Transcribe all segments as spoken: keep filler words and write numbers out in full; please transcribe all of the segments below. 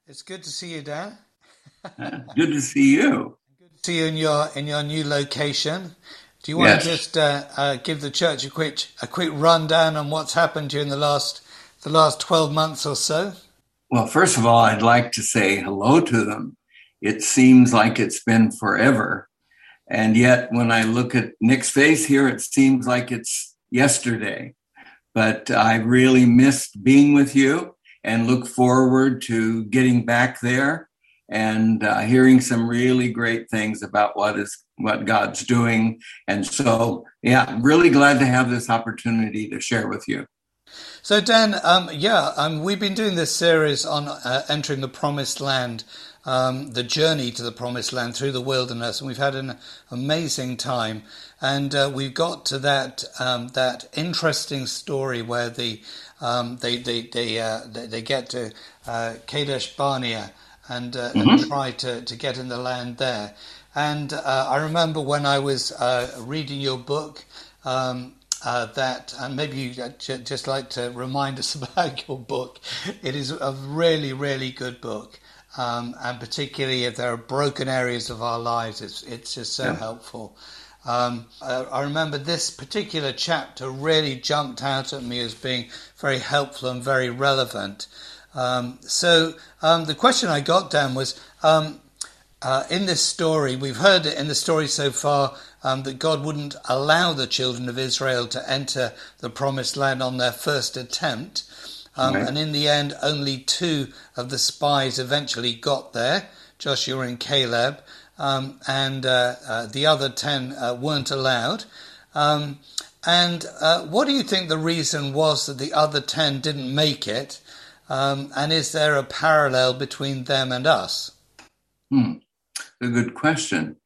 It's good to see you, Dan. Uh, good to see you. See you in your in your new location. Do you want to Yes. just uh, uh, give the church a quick a quick rundown on what's happened during the last the last twelve months or so? Well, first of all, I'd like to say hello to them. It seems like it's been forever. And yet, when I look at Nick's face here, it seems like it's yesterday. But I really missed being with you and look forward to getting back there and uh, hearing some really great things about what is what God's doing. And so, yeah, I'm really glad to have this opportunity to share with you. So, Dan, um, yeah, um, we've been doing this series on uh, entering the Promised Land, um, the journey to the Promised Land through the wilderness, and we've had an amazing time. And uh, we've got to that um, that interesting story where the um, they they they, uh, they they get to uh, Kadesh Barnea and uh, and Mm-hmm. try to, to get in the land there. And uh, I remember when I was uh, reading your book. Um, Uh, that, and maybe you just like to remind us about your book. It is a really, really good book, um, and particularly if there are broken areas of our lives, it's it's just so Yeah. helpful. Um, I, I remember this particular chapter really jumped out at me as being very helpful and very relevant. Um, so um, the question I got, Dan, was. Um, Uh, in this story, we've heard it in the story so far um, that God wouldn't allow the children of Israel to enter the promised land on their first attempt. Um, Right. and in the end, only two of the spies eventually got there, Joshua and Caleb, um, and uh, uh, the other ten uh, weren't allowed. Um, and uh, what do you think the reason was that the other ten didn't make it? Um, and is there a parallel between them and us? Hmm. A good question.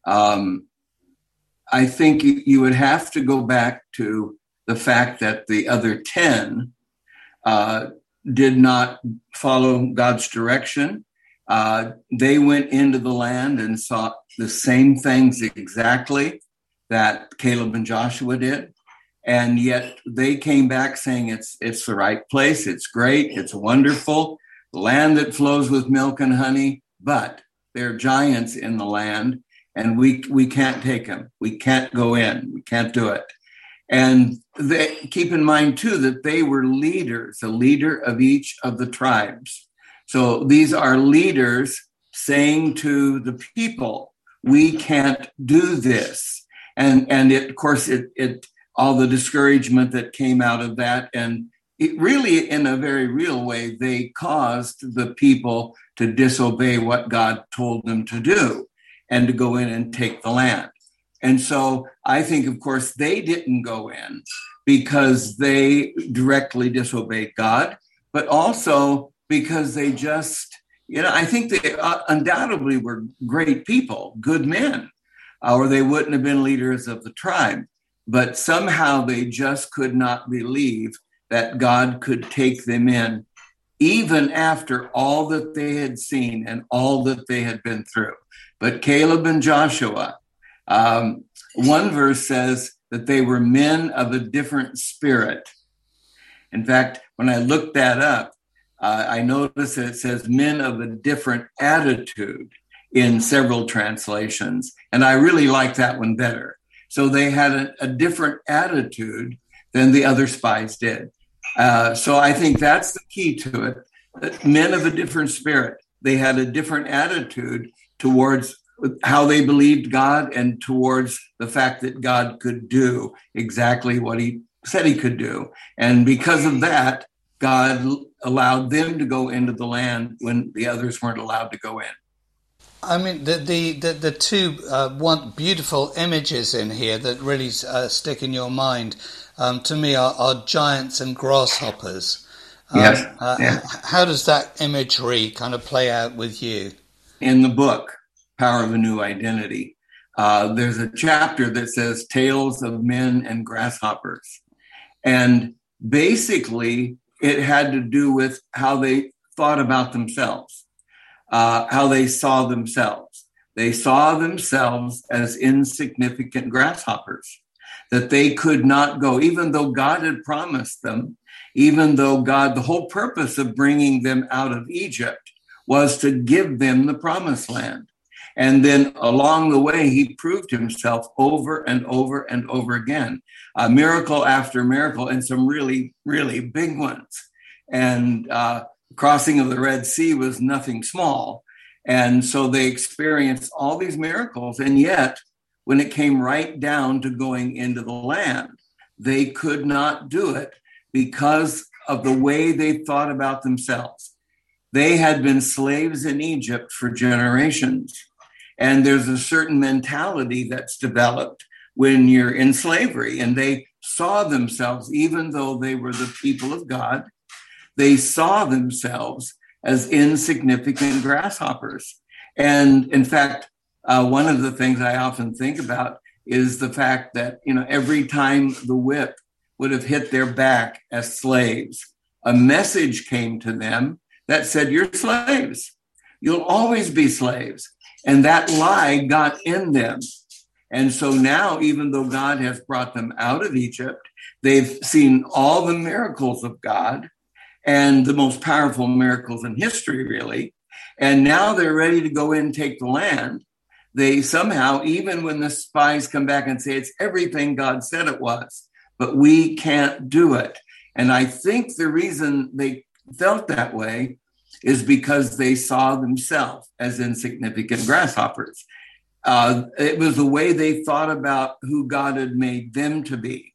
Um, I think you, you would have to go back to the fact that the other ten uh, did not follow God's direction. Uh, they went into the land and saw the same things exactly that Caleb and Joshua did. And yet they came back saying it's it's the right place, it's great, it's wonderful, the land that flows with milk and honey, but there are giants in the land, and we we can't take them. We can't go in. We can't do it. And they, keep in mind, too, that they were leaders, a leader of each of the tribes. So these are leaders saying to the people, we can't do this. And, and it, of course, it, it all the discouragement that came out of that. And it really, in a very real way, they caused the people to disobey what God told them to do and to go in and take the land. And so I think, of course, they didn't go in because they directly disobeyed God, but also because they just, you know, I think they undoubtedly were great people, good men, or they wouldn't have been leaders of the tribe. But somehow they just could not believe that God could take them in, even after all that they had seen and all that they had been through. But Caleb and Joshua, um, one verse says that they were men of a different spirit. In fact, when I looked that up, uh, I noticed that it says men of a different attitude in several translations. And I really like that one better. So they had a, a different attitude than the other spies did. Uh, so I think that's the key to it. That men of a different spirit, they had a different attitude towards how they believed God and towards the fact that God could do exactly what he said he could do. And because of that, God allowed them to go into the land when the others weren't allowed to go in. I mean, the the the, the two uh, one beautiful images in here that really uh, stick in your mind um, to me are, are giants and grasshoppers. Yes. Um, uh, Yeah. how does that imagery kind of play out with you? In the book, Power of a New Identity, uh, there's a chapter that says Tales of Men and Grasshoppers. And basically, it had to do with how they thought about themselves. Uh, how they saw themselves. They saw themselves as insignificant grasshoppers, that they could not go, even though God had promised them, even though God, the whole purpose of bringing them out of Egypt was to give them the promised land. And then along the way, he proved himself over and over and over again, uh, miracle after miracle, and some really, really big ones. And uh, crossing of the Red Sea was nothing small. And so they experienced all these miracles. And yet, when it came right down to going into the land, they could not do it because of the way they thought about themselves. They had been slaves in Egypt for generations. And there's a certain mentality that's developed when you're in slavery. And they saw themselves, even though they were the people of God, they saw themselves as insignificant grasshoppers. And in fact, uh, one of the things I often think about is the fact that, you know, every time the whip would have hit their back as slaves, a message came to them that said, you're slaves. You'll always be slaves. And that lie got in them. And so now, even though God has brought them out of Egypt, they've seen all the miracles of God and the most powerful miracles in history, really. And now they're ready to go in and take the land. They somehow, even when the spies come back and say it's everything God said it was, but we can't do it. And I think the reason they felt that way is because they saw themselves as insignificant grasshoppers. Uh, it was the way they thought about who God had made them to be.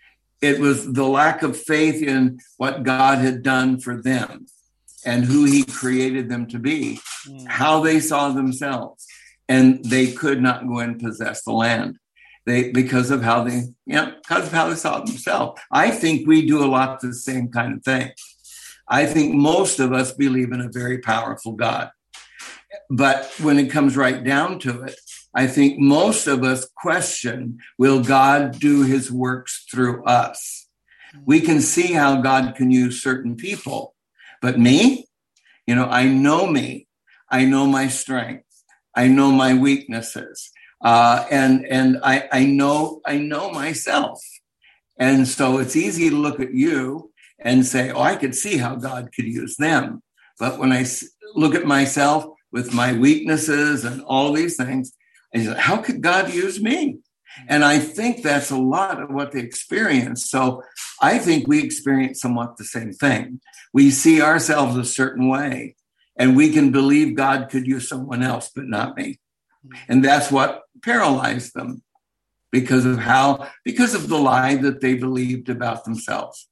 It was the lack of faith in what God had done for them and who he created them to be, mm. how they saw themselves. And they could not go and possess the land. They, because of how they, you know, because of how they saw themselves. I think we do a lot of the same kind of thing. I think most of us believe in a very powerful God. But when it comes right down to it, I think most of us question, will God do his works through us? We can see how God can use certain people, but me, you know, I know me. I know my strengths. I know my weaknesses. Uh, and and I, I know I know myself. And so it's easy to look at you and say, oh, I could see how God could use them. But when I look at myself with my weaknesses and all these things, I say, how could God use me? And I think that's a lot of what they experience. So I think we experience somewhat the same thing. We see ourselves a certain way, and we can believe God could use someone else, but not me. And that's what paralyzed them because of how, because of the lie that they believed about themselves.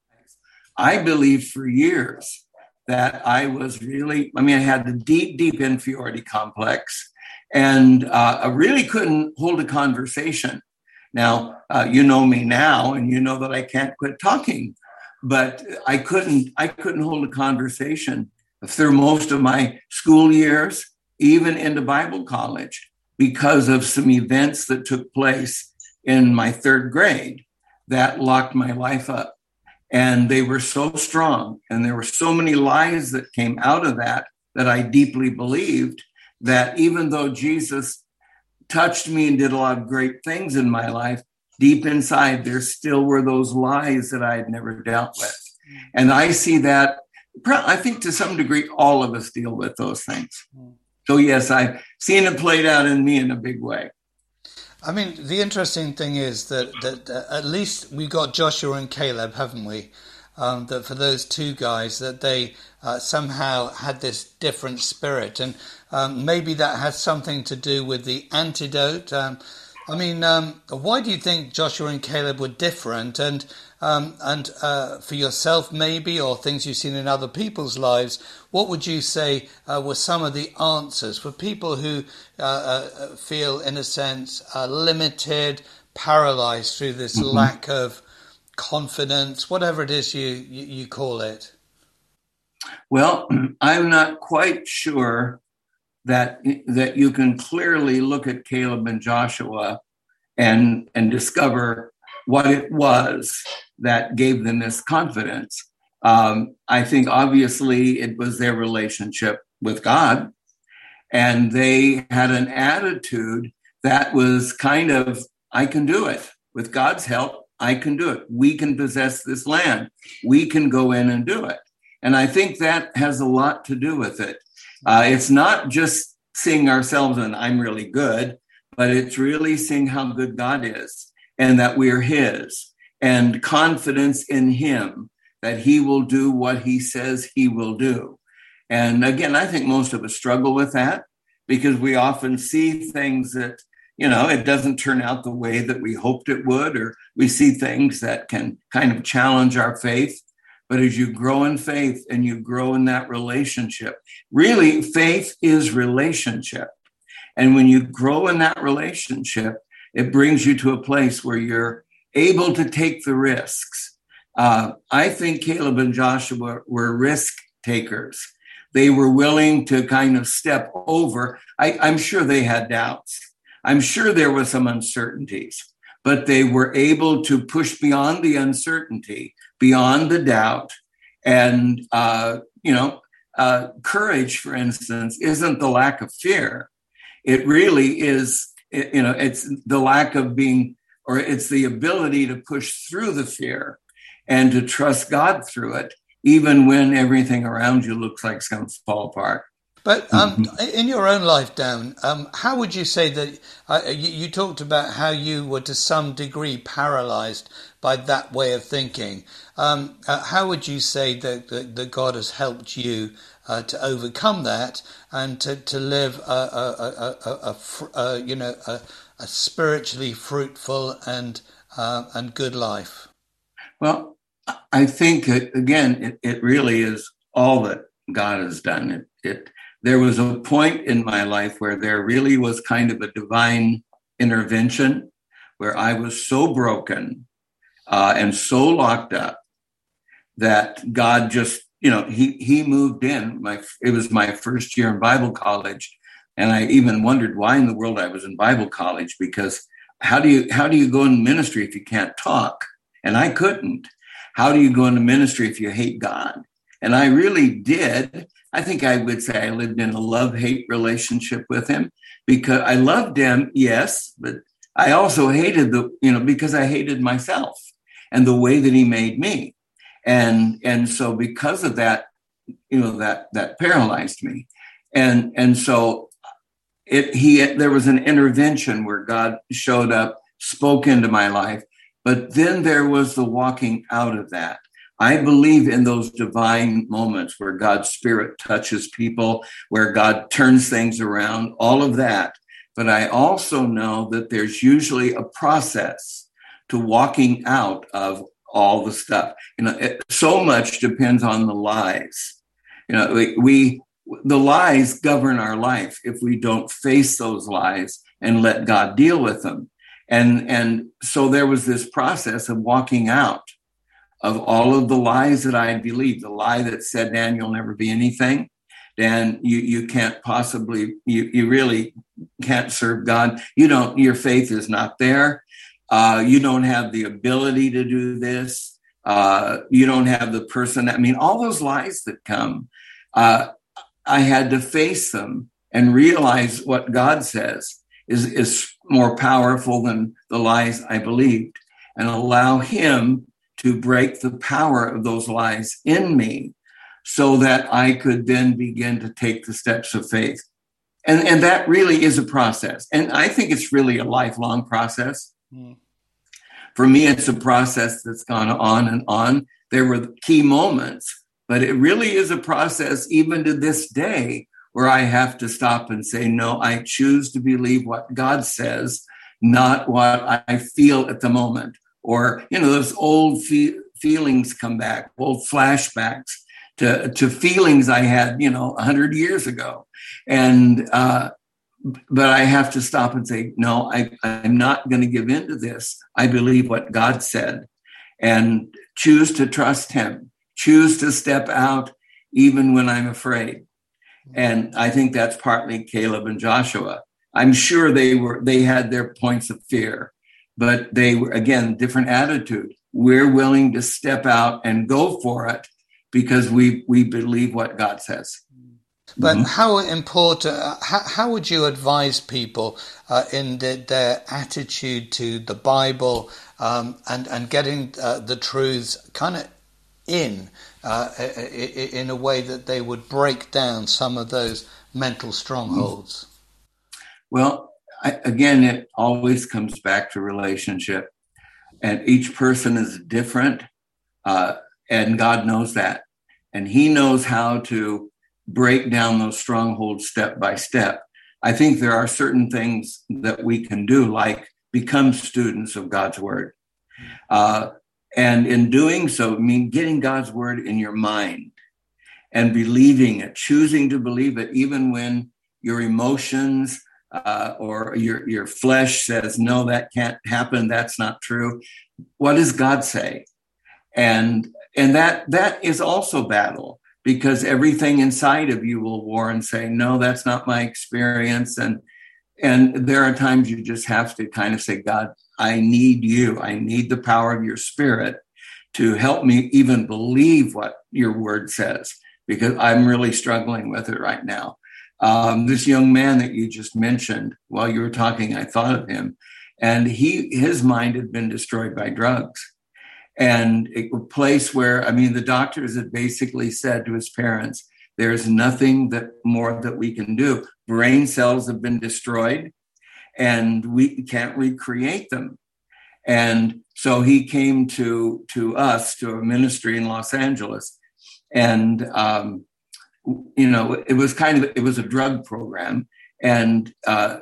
I believed for years that I was really, I mean, I had the deep, deep inferiority complex, and uh, I really couldn't hold a conversation. Now, uh, you know me now, and you know that I can't quit talking, but I couldn't, I couldn't hold a conversation through most of my school years, even into Bible college, because of some events that took place in my third grade that locked my life up. And they were so strong, and there were so many lies that came out of that, that I deeply believed that even though Jesus touched me and did a lot of great things in my life, deep inside, there still were those lies that I had never dealt with. And I see that, I think to some degree, all of us deal with those things. So yes, I've seen it played out in me in a big way. I mean, the interesting thing is that, that uh, at least we got Joshua and Caleb, haven't we? Um, that for those two guys, that they uh, somehow had this different spirit. And um, maybe that has something to do with the antidote. Um, I mean, um, why do you think Joshua and Caleb were different? And um, and uh, for yourself, maybe, or things you've seen in other people's lives, what would you say uh, were some of the answers for people who uh, uh, feel, in a sense, uh, limited, paralyzed through this mm-hmm. lack of confidence, whatever it is you, you, you call it? Well, I'm not quite sure that that you can clearly look at Caleb and Joshua and and discover what it was that gave them this confidence. Um, I think obviously it was their relationship with God, and they had an attitude that was kind of, I can do it. With God's help, I can do it. We can possess this land. We can go in and do it. And I think that has a lot to do with it. Uh, it's not just seeing ourselves and I'm really good, but it's really seeing how good God is and that we're his, and confidence in him that he will do what he says he will do. And again, I think most of us struggle with that because we often see things that, you know, it doesn't turn out the way that we hoped it would, or we see things that can kind of challenge our faith. But as you grow in faith and you grow in that relationship, really faith is relationship. And when you grow in that relationship, it brings you to a place where you're able to take the risks. Uh, I think Caleb and Joshua were risk takers. They were willing to kind of step over. I, I'm sure they had doubts. I'm sure there were some uncertainties, but they were able to push beyond the uncertainty, beyond the doubt. And, uh, you know, uh, courage, for instance, isn't the lack of fear. It really is, you know, it's the lack of being, or it's the ability to push through the fear and to trust God through it, even when everything around you looks like it's going to fall apart. But um, in your own life, Dan, um, how would you say that uh, you, you talked about how you were to some degree paralyzed by that way of thinking? Um, uh, how would you say that, that, that God has helped you uh, to overcome that and to, to live a, a, a, a, a, a you know a, a spiritually fruitful and uh, and good life? Well, I think that, again, it, it really is all that God has done. It, it There was a point in my life where there really was kind of a divine intervention where I was so broken uh, and so locked up that God just, you know, he he moved in. My It was my first year in Bible college. And I even wondered why in the world I was in Bible college, because how do you how do you go in ministry if you can't talk? And I couldn't. How do you go into ministry if you hate God? And I really did. I think I would say I lived in a love-hate relationship with him, because I loved him, yes, but I also hated the, you know, because I hated myself and the way that he made me. And, and so because of that, you know, that, that paralyzed me. And, and so it, he, there was an intervention where God showed up, spoke into my life, but then there was the walking out of that. I believe in those divine moments where God's Spirit touches people, where God turns things around, all of that. But I also know that there's usually a process to walking out of all the stuff. You know, it, so much depends on the lies. You know, we, we the lies govern our life if we don't face those lies and let God deal with them. And, and so there was this process of walking out of all of the lies that I believed. The lie that said, Dan, you'll never be anything. Dan, you, you can't possibly, you, you really can't serve God. You don't, your faith is not there. Uh, you don't have the ability to do this. Uh, you don't have the person. I mean, all those lies that come, uh, I had to face them and realize what God says is, is more powerful than the lies I believed, and allow him to break the power of those lies in me so that I could then begin to take the steps of faith. And, and that really is a process. And I think it's really a lifelong process. Mm. For me, it's a process that's gone on and on. There were key moments, but it really is a process even to this day where I have to stop and say, no, I choose to believe what God says, not what I feel at the moment. Or, you know, those old fe- feelings come back, old flashbacks to, to feelings I had, you know, a hundred years ago. And, uh, but I have to stop and say, no, I, I'm not going to give in to this. I believe what God said, and choose to trust him, choose to step out even when I'm afraid. And I think that's partly Caleb and Joshua. I'm sure they were, they had their points of fear, but they were, again, different attitude. We're willing to step out and go for it because we, we believe what God says. But Mm-hmm. how important, uh, how, how would you advise people uh, in the, their attitude to the Bible um, and, and getting uh, the truths kind of in uh, in a way that they would break down some of those mental strongholds? Well, I, again, it always comes back to relationship, and each person is different, uh, and God knows that, and He knows how to break down those strongholds step by step. I think there are certain things that we can do, like become students of God's word. Uh, and in doing so, I mean, getting God's word in your mind and believing it, choosing to believe it, even when your emotions uh, or your, your flesh says, no, that can't happen. That's not true. What does God say? And, and that, that is also battle, because everything inside of you will war and say, no, that's not my experience. And, and there are times you just have to kind of say, God, I need you. I need the power of your spirit to help me even believe what your word says, because I'm really struggling with it right now. Um, this young man that you just mentioned, while you were talking, I thought of him, and he, his mind had been destroyed by drugs. And a place where, I mean, the doctors had basically said to his parents, there's nothing that more that we can do. Brain cells have been destroyed and we can't recreate them. And so he came to, to us, to a ministry in Los Angeles. And, um, you know, it was kind of, it was a drug program. And uh,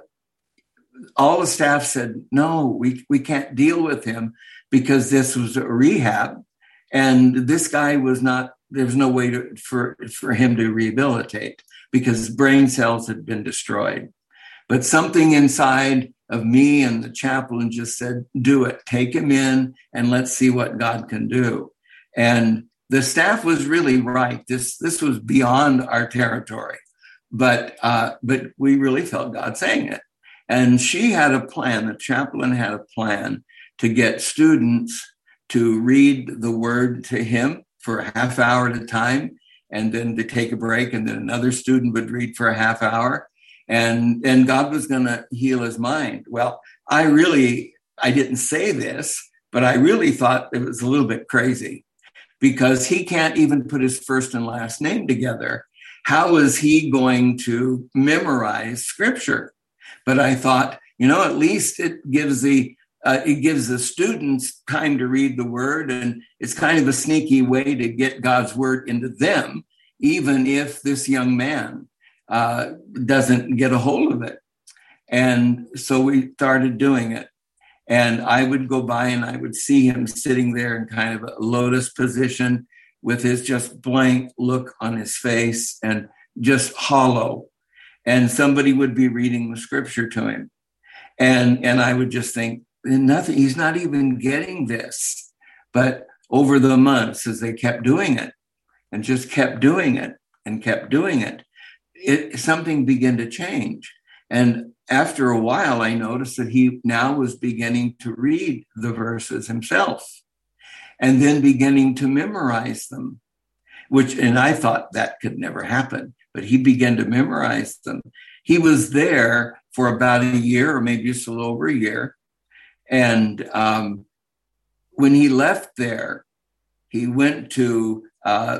all the staff said, no, we, we can't deal with him, because this was a rehab, and this guy was not, there was no way to, for, for him to rehabilitate, because brain cells had been destroyed. But something inside of me and the chaplain just said, do it, take him in, and let's see what God can do. And the staff was really right. This, this was beyond our territory, but, uh, but we really felt God saying it. And she had a plan, the chaplain had a plan to get students to read the word to him for a half hour at a time, and then to take a break, and then another student would read for a half hour, and, and God was going to heal his mind. Well, I really, I didn't say this, but I really thought it was a little bit crazy, because he can't even put his first and last name together. How is he going to memorize scripture? But I thought, you know, at least it gives the Uh, it gives the students time to read the word, and it's kind of a sneaky way to get God's word into them, even if this young man uh, doesn't get a hold of it. And so we started doing it. And I would go by and I would see him sitting there in kind of a lotus position with his just blank look on his face and just hollow. And somebody would be reading the scripture to him. And, and I would just think, nothing, he's not even getting this. But over the months, as they kept doing it and just kept doing it and kept doing it, it something began to change. And after a while, I noticed that he now was beginning to read the verses himself and then beginning to memorize them, which, and I thought that could never happen, but he began to memorize them. He was there for about a year, or maybe just a little over a year. And um, when he left there, he went to uh,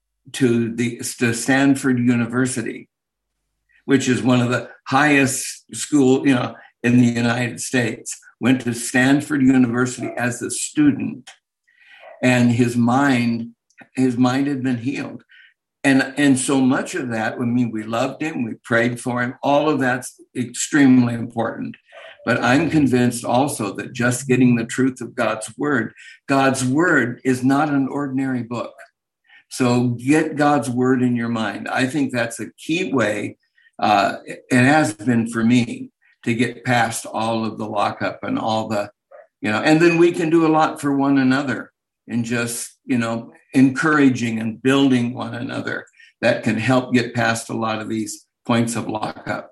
to the to Stanford University, which is one of the highest school, you know, in the United States. Went to Stanford University as a student, and his mind his mind had been healed. And and so much of that, I mean, we loved him, we prayed for him. All of that's extremely important. But I'm convinced also that just getting the truth of God's word, God's word is not an ordinary book. So get God's word in your mind. I think that's a key way, uh, it has been for me, to get past all of the lockup and all the, you know, and then we can do a lot for one another and just, you know, encouraging and building one another that can help get past a lot of these points of lockup.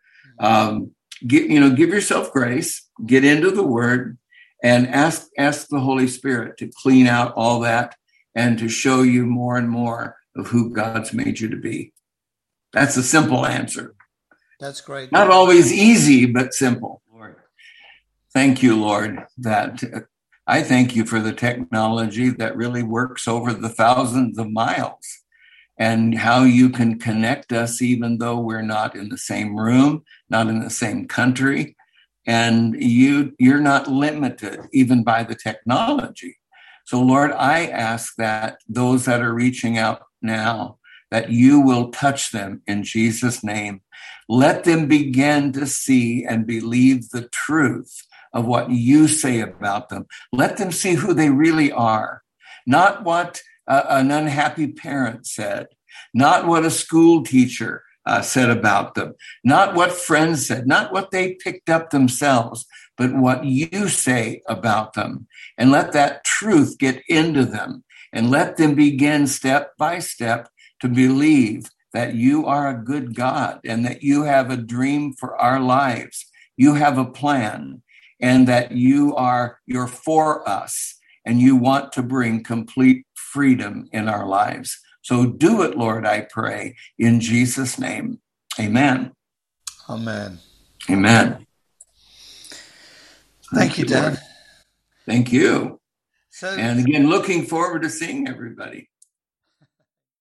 Um, Get, you know, give yourself grace, get into the word, and ask, ask the Holy Spirit to clean out all that and to show you more and more of who God's made you to be. That's a simple answer. That's great. Not always easy, but simple. Lord, thank you, Lord, that I thank you for the technology that really works over the thousands of miles, and how you can connect us even though we're not in the same room, not in the same country. And you, you're not limited even by the technology. So, Lord, I ask that those that are reaching out now, that you will touch them in Jesus' name. Let them begin to see and believe the truth of what you say about them. Let them see who they really are, not what uh, an unhappy parent said, not what a school teacher uh, said about them, not what friends said, not what they picked up themselves, but what you say about them. And let that truth get into them, and let them begin step by step to believe that you are a good God, and that you have a dream for our lives. You have a plan, and that you are, you're for us, and you want to bring complete freedom in our lives. So do it, Lord, I pray, in Jesus' name. Amen. Amen. Amen. Thank, Thank you, Dan. Lord. Thank you. So, and again, looking forward to seeing everybody.